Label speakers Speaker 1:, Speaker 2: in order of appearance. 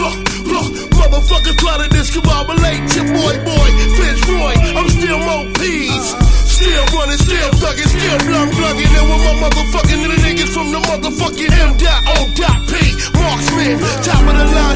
Speaker 1: Motherfuckers try to discombobulate your boy, Fitzroy. I'm still Mo P's. Still running, still thugging, still blugging. And with my motherfucking little niggas from the motherfucking M.O.P. Marksman, top of the line.